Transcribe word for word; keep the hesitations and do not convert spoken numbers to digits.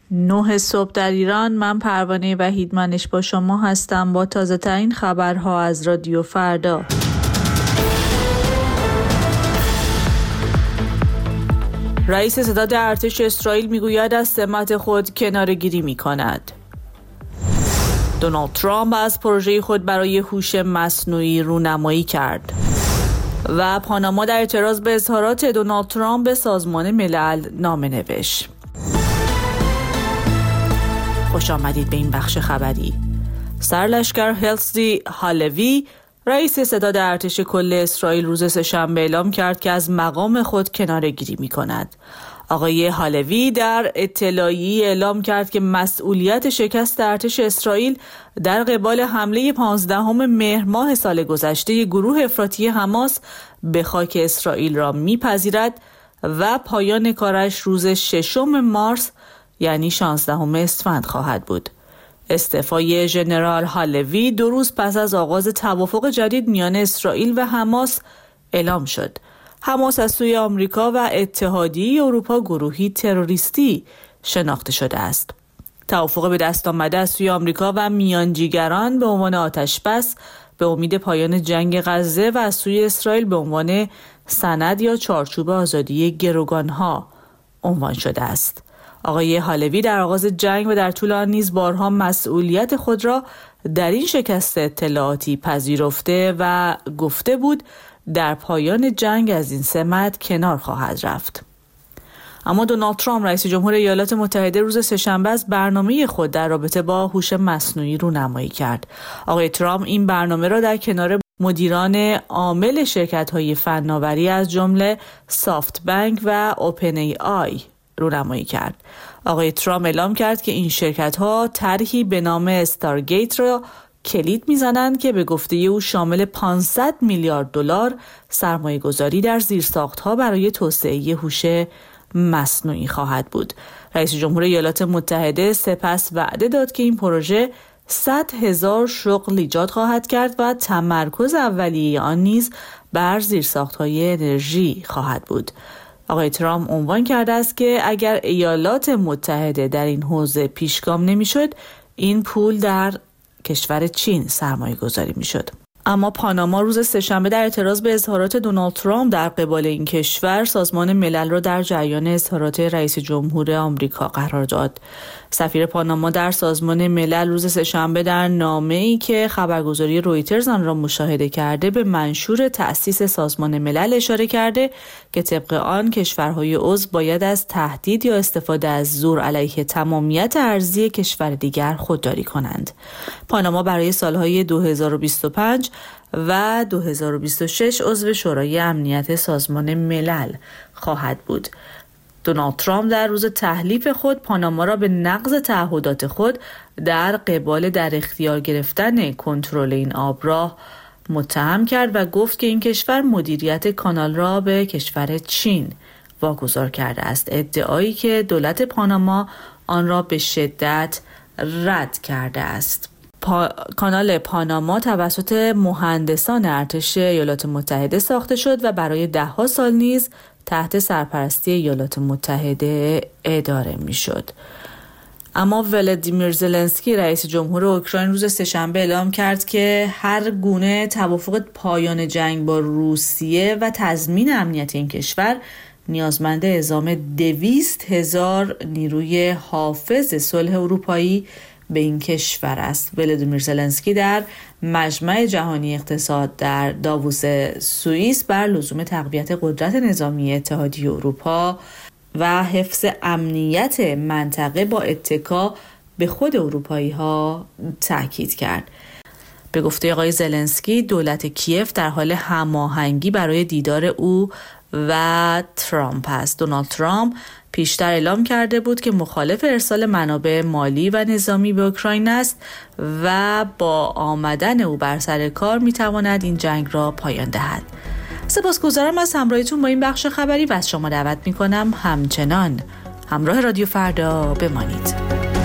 نه صبح در ایران. من پروانه وحیدمنش با شما هستم با تازه ترین خبرها از رادیو فردا. رئیس ستاد ارتش اسرائیل میگوید از سمت خود کناره‌گیری می‌کند. دونالد ترامپ از پروژه خود برای هوش مصنوعی رونمایی کرد. و پاناما در اعتراض به اظهارات دونالد ترامپ به سازمان ملل نامه نوشت. خوش آمدید به این بخش خبری. سرلشکر هرزی هالوی رئیس ستاد ارتش کل اسرائیل روز سه‌شنبه اعلام کرد که از مقام خود کناره‌گیری می‌کند. آقای هالوی در اطلاعیه‌ای اعلام کرد که مسئولیت شکست ارتش اسرائیل در قبال حمله پانزدهم مهر ماه سال گذشته گروه افراطی حماس به خاک اسرائیل را می‌پذیرد و پایان کارش روز ششم مارس یعنی شانزدهم اسفند خواهد بود. استعفای ژنرال هالوی دو روز پس از آغاز توافق جدید میان اسرائیل و حماس اعلام شد. حماس از سوی آمریکا و اتحادیه اروپا گروهی تروریستی شناخته شده است. توافق به دست آمده از سوی آمریکا و میانجیگران به عنوان آتشبس به امید پایان جنگ غزه و از سوی اسرائیل به عنوان سند یا چارچوب آزادی گروگانها عنوان شده است. آقای هالوی در آغاز جنگ و در طول آن نیز بارها مسئولیت خود را در این شکست اطلاعاتی پذیرفته و گفته بود در پایان جنگ از این سمت کنار خواهد رفت. اما دونالد ترامپ رئیس جمهور ایالات متحده روز سه‌شنبه از برنامه خود در رابطه با هوش مصنوعی رونمایی کرد. آقای ترامپ این برنامه را در کنار مدیران عامل شرکت‌های فناوری از جمله سافت بانک و اوپن ای آی رونمایی کرد. آقای ترامپ اعلام کرد که این شرکت‌ها طرحی به نام استارگیت را کلید می‌زنند که به گفته او شامل پانصد میلیارد دلار سرمایه‌گذاری در زیرساخت‌ها برای توسعه هوش مصنوعی خواهد بود. رئیس جمهور ایالات متحده سپس وعده داد که این پروژه صد هزار شغل ایجاد خواهد کرد و تمرکز اولیه آن نیز بر زیرساخت‌های انرژی خواهد بود. آقای ترامپ عنوان کرده است که اگر ایالات متحده در این حوزه پیشگام نمی‌شد، این پول در کشور چین سرمایه گذاری می شد. اما پاناما روز سه‌شنبه در اعتراض به اظهارات دونالد ترامپ در قبال این کشور سازمان ملل را در جریان اظهارات رئیس جمهور آمریکا قرار داد. سفیر پاناما در سازمان ملل روز سه‌شنبه در نامه‌ای که خبرگزاری رویترز آن را مشاهده کرده به منشور تأسیس سازمان ملل اشاره کرده که طبق آن کشورهای عضو باید از تهدید یا استفاده از زور علیه تمامیت ارضی کشور دیگر خودداری کنند. پاناما برای سالهای دو هزار و بیست و پنج و دو هزار و بیست و شش عضو شورای امنیت سازمان ملل خواهد بود. دونالد ترامپ در روز تحلیف خود پاناما را به نقض تعهدات خود در قبال در اختیار گرفتن کنترل این آبراه متهم کرد و گفت که این کشور مدیریت کانال را به کشور چین واگذار کرده است، ادعایی که دولت پاناما آن را به شدت رد کرده است. پا... کانال پاناما توسط مهندسان ارتش ایالات متحده ساخته شد و برای ده‌ها سال نیز تحت سرپرستی ایالات متحده اداره می شد. اما ولادیمیر زلنسکی رئیس جمهور اوکراین روز سه‌شنبه اعلام کرد که هر گونه توافق پایان جنگ با روسیه و تضمین امنیت این کشور نیازمند اعزام دویست هزار نیروی حافظ صلح اروپایی به این کشور است. ولادیمیر زلنسکی در مجمع جهانی اقتصاد در داووس سوئیس بر لزوم تقویت قدرت نظامی اتحادیه اروپا و حفظ امنیت منطقه با اتکا به خود اروپایی ها تاکید کرد. به گفته آقای زلنسکی دولت کیف در حال هماهنگی برای دیدار او و ترامپ است. دونالد ترامپ پیشتر اعلام کرده بود که مخالف ارسال منابع مالی و نظامی به اوکراین است و با آمدن او بر سر کار میتواند این جنگ را پایان دهد. سپاسگزارم از همراهیتون با این بخش خبری و از شما دعوت میکنم همچنان همراه رادیو فردا بمانید.